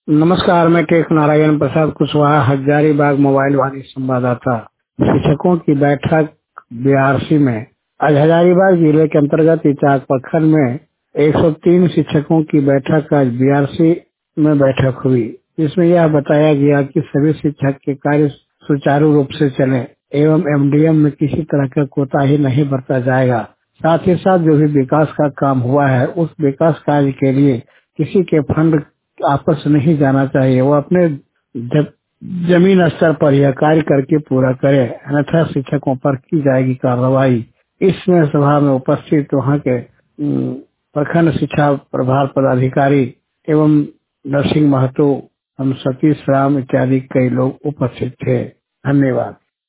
नमस्कार, मैं केक नारायण प्रसाद कुशवाहा, हजारीबाग मोबाइल वाली संवाददाता। शिक्षकों की बैठक बीआरसी में। आज हजारीबाग जिले के अंतर्गत इचाक प्रखंड में 103 शिक्षकों की बैठक आज बीआरसी में बैठक हुई, जिसमें यह बताया गया कि सभी शिक्षक के कार्य सुचारू रूप से चले एवं एमडीएम में किसी तरह का कोताही नहीं बरता जाएगा। साथ ही साथ जो भी विकास का काम हुआ है उस विकास कार्य के लिए किसी के फंड आपस नहीं जाना चाहिए। वो अपने जमीन स्तर पर यह कार्य करके पूरा करे, अन्यथा शिक्षकों पर की जाएगी कार्रवाई। इसमें सभा में उपस्थित वहाँ के प्रखंड शिक्षा प्रभार पदाधिकारी एवं नरसिंह महतो, हम सतीश राम इत्यादि कई लोग उपस्थित थे। धन्यवाद।